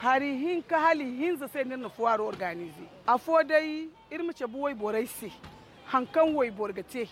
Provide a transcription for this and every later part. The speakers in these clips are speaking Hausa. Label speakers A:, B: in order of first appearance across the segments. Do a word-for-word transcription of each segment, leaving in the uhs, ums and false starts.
A: hari hin ka hali hinza sai nirna fuwaro organize afo dai irmice buwai borai se hankan wai borgate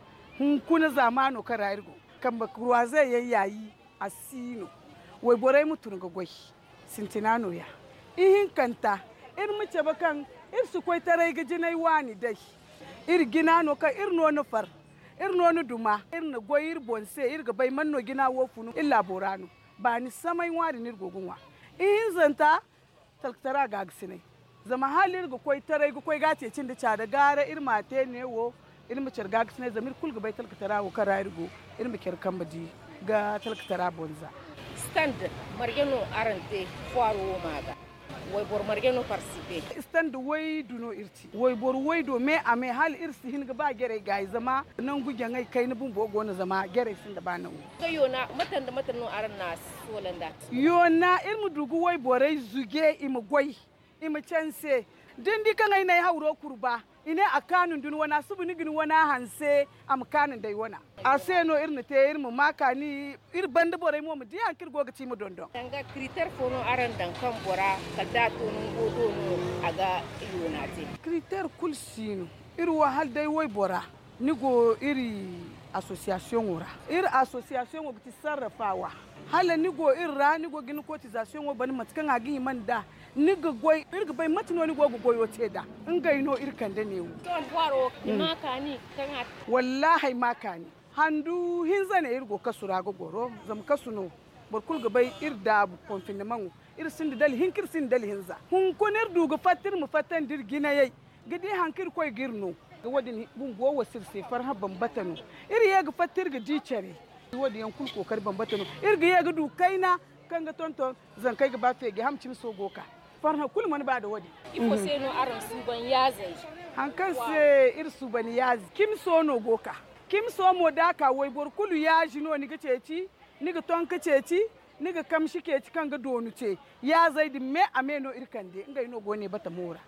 A: hun kuna zamano ka rayirgo kan ba ruwa zai yayyayi asino wai borai mutun ga gwai sintinano ya ihin kanta irmice bakan irsu koi tarai ga jinai wani dai ir ginano ka irno no far irno no duma irna gwai ir bonse irga bai manno gina wo funu illa borano ba ni samai wari nirgogunwa in zanta talktara ga gisine zama halin ga koi tarai ga koi gace cin da cada gara irma te ne wo irma cer ga gisine zamir kul ga bai talktara wo kara irgo irma ker kambadi ga talktara bonza
B: stand margeno arante faro maga way bor margeno participer
A: stand way duno irti way bor way do me ame hal irsi hin ga ba gere ga zama nan guge ngai kai na bun bogo na zama gere sin da ba nan
B: ga yona matan da matan no aran nas solanda
A: yona irmu dugu way borai zuge imu goy imu chance dindi kan ai nay hawro kurba ine akanun dun wana subu ni gin wana hanse am kanun dai wana aseno irne te irmu makani ir bande borai mo mu di an kirgo ga ci mu dondon
B: danga kriter fono aran dan kan bora kalda to nun godo no aga yona te
A: kriter kulsino irwa hal dai way bora ni go iri association wora ir association wo ti sarrafawa hala ni go irra ni go gin cotisation wo ban matkan agi man da ni go goy irga bai matno ni go go goyo te da in gaino irkan da newu
B: don waro makani kan
A: wallahi makani handu hinza ne irgo kasura go goro zam kasuno barkul ga bai irda bu confinement ir sin dal hinkir sin dal hinza hun kunir duga fatir mu fatan dirgina yai gidi hankir koy girno ga wadin bun go wasir se farha bambatano iri ya ga fatir ga dicere wadi yankul kokar bambatano irga ya ga du kaina kan ga tonton zan kai ga ba fe ga hamcin so goka farha kul man ba da wadi
B: ifo se no aran suban yazai
A: hankan se ir suban yazi kim so no goka kim so mo daka wai bor kulu ya jino ni ga ceci ni ga ton ka ceci ni ga kamshi ke ci kan ga donu ce ya zai di me ameno irkande ngai no gone bata mora